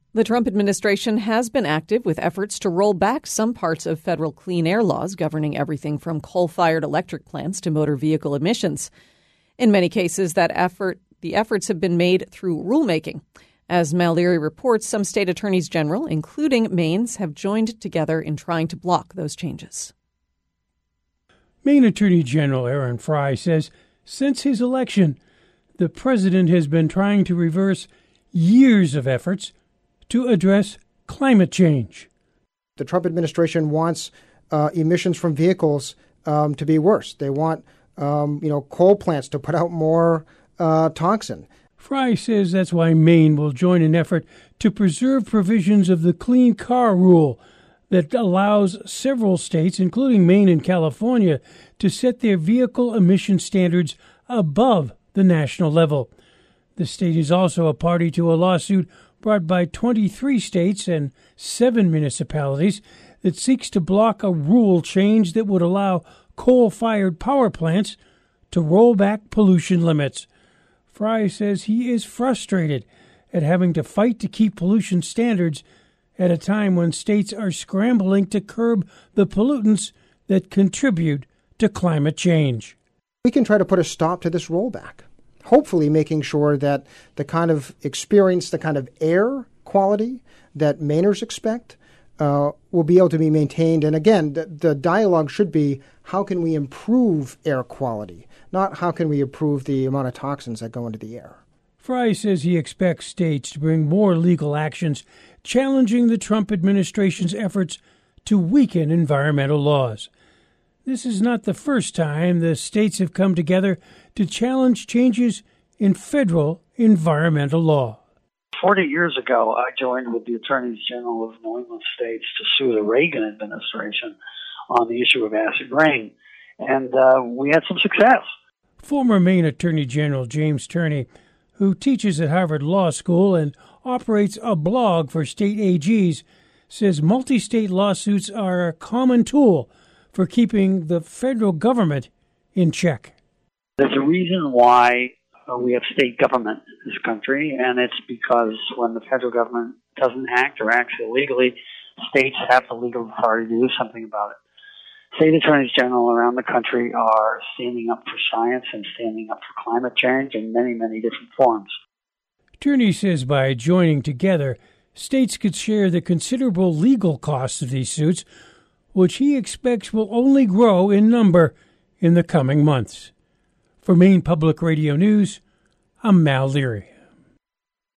The Trump administration has been active with efforts to roll back some parts of federal clean air laws governing everything from coal-fired electric plants to motor vehicle emissions. In many cases, the efforts have been made through rulemaking. As Mal Leary reports, some state attorneys general, including Maine's, have joined together in trying to block those changes. Maine Attorney General Aaron Frey says since his election, the president has been trying to reverse years of efforts to address climate change. The Trump administration wants emissions from vehicles to be worse. They want, coal plants to put out more toxin. Frey says that's why Maine will join an effort to preserve provisions of the Clean Car Rule that allows several states, including Maine and California, to set their vehicle emission standards above the national level. The state is also a party to a lawsuit brought by 23 states and 7 municipalities that seeks to block a rule change that would allow coal-fired power plants to roll back pollution limits. Frey says he is frustrated at having to fight to keep pollution standards at a time when states are scrambling to curb the pollutants that contribute to climate change. We can try to put a stop to this rollback, hopefully making sure that the kind of experience, the kind of air quality that Mainers expect will be able to be maintained. And again, the dialogue should be, how can we improve air quality, not how can we improve the amount of toxins that go into the air. Frey says he expects states to bring more legal actions challenging the Trump administration's efforts to weaken environmental laws. This is not the first time the states have come together to challenge changes in federal environmental law. 40 years ago, I joined with the attorneys general of New England states to sue the Reagan administration on the issue of acid rain, and we had some success. Former Maine Attorney General James Turney, who teaches at Harvard Law School and operates a blog for state AGs, says multi-state lawsuits are a common tool for keeping the federal government in check. There's a reason why we have state government in this country, and it's because when the federal government doesn't act or acts illegally, states have the legal authority to do something about it. State attorneys general around the country are standing up for science and standing up for climate change in many, many different forms. Turney says by joining together, states could share the considerable legal costs of these suits, which he expects will only grow in number in the coming months. For Maine Public Radio News, I'm Mal Leary.